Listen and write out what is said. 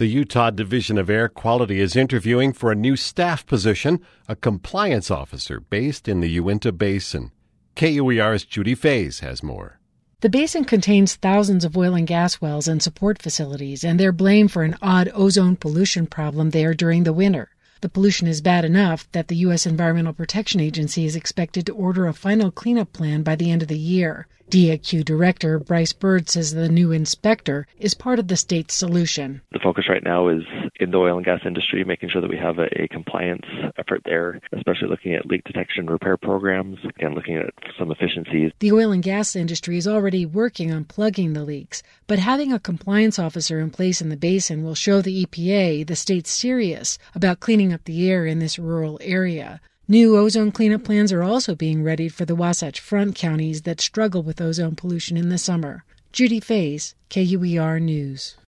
The Utah Division of Air Quality is interviewing for a new staff position, a compliance officer based in the Uinta Basin. KUER's Judy Faze has more. The basin contains thousands of oil and gas wells and support facilities, and they're blamed for an odd ozone pollution problem there during the winter. The pollution is bad enough that the U.S. Environmental Protection Agency is expected to order a final cleanup plan by the end of the year. DEQ Director Bryce Bird says the new inspector is part of the state's solution. The focus right now is in the oil and gas industry, making sure that we have a compliance effort there, especially looking at leak detection and repair programs, and looking at some efficiencies. The oil and gas industry is already working on plugging the leaks, but having a compliance officer in place in the basin will show the EPA the state's serious about cleaning up the air in this rural area. New ozone cleanup plans are also being readied for the Wasatch Front counties that struggle with ozone pollution in the summer. Judy Faze, KUER News.